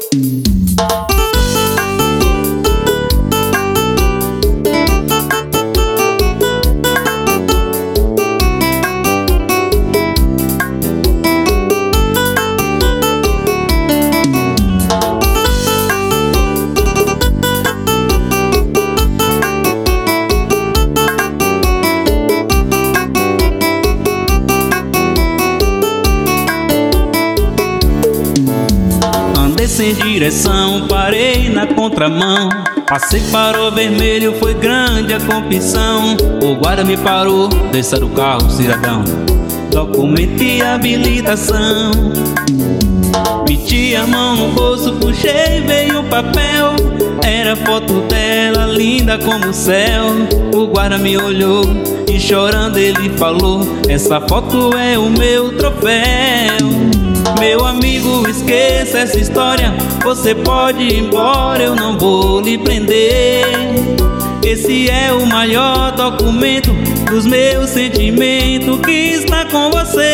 Sem direção, parei na contramão. Passei para o vermelho, foi grande a confusão. O guarda me parou, desça do carro, cidadão, documento e habilitação. Meti a mão no bolso, puxei, veio o papel. Era foto dela, linda como o céu. O guarda me olhou e chorando ele falou: essa foto é o meu troféu. Meu amigo, esqueça essa história, você pode ir embora, eu não vou lhe prender. Esse é o maior documento dos meus sentimentos que está com você.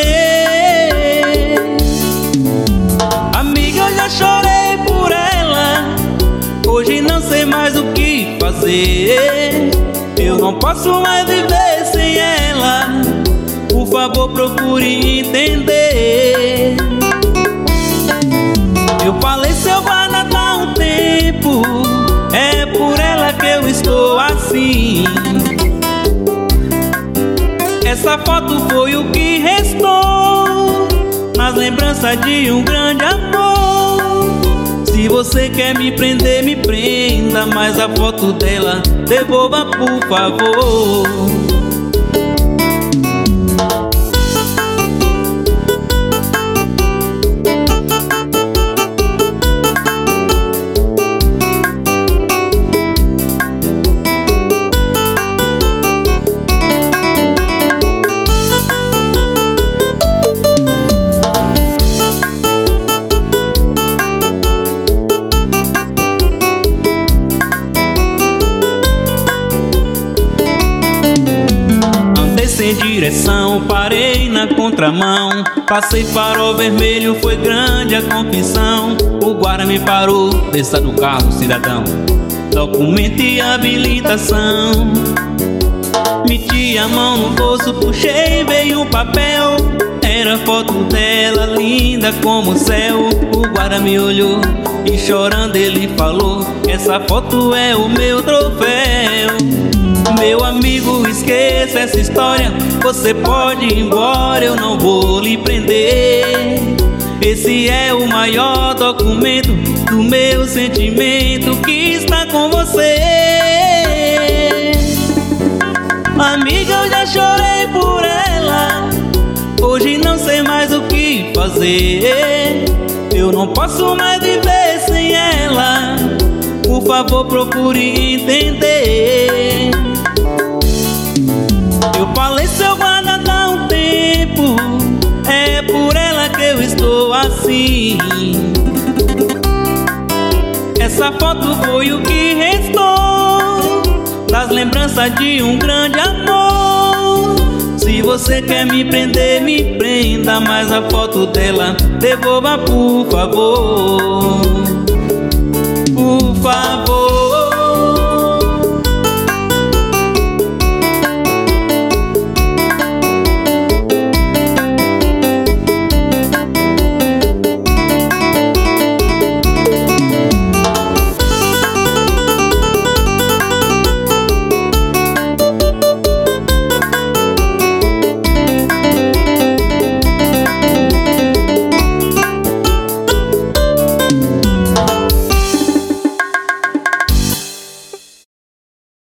Amiga, eu já chorei por ela, hoje não sei mais o que fazer. Eu não posso mais viver sem ela, por favor procure entender. Eu falei, seu guarda, dá um tempo, é por ela que eu estou assim. Essa foto foi o que restou nas lembranças de um grande amor. Se você quer me prender, me prenda, mas a foto dela devolva, por favor. Sem direção, parei na contramão. Passei farol vermelho, foi grande a confusão. O guarda me parou, desça do carro, cidadão, documento e habilitação. Meti a mão no bolso, puxei, veio um papel. Era foto dela, linda como o céu. O guarda me olhou e chorando ele falou: essa foto é o meu troféu. Meu amigo, esqueça essa história, você pode ir embora, eu não vou lhe prender. Esse é o maior documento do meu sentimento que está com você. Amiga, eu já chorei por ela, hoje não sei mais o que fazer. Eu não posso mais viver sem ela, por favor procure entender. Eu falei, seu guarda, dá um tempo, é por ela que eu estou assim. Essa foto foi o que restou das lembranças de um grande amor. Se você quer me prender, me prenda, mas a foto dela devolva, por favor.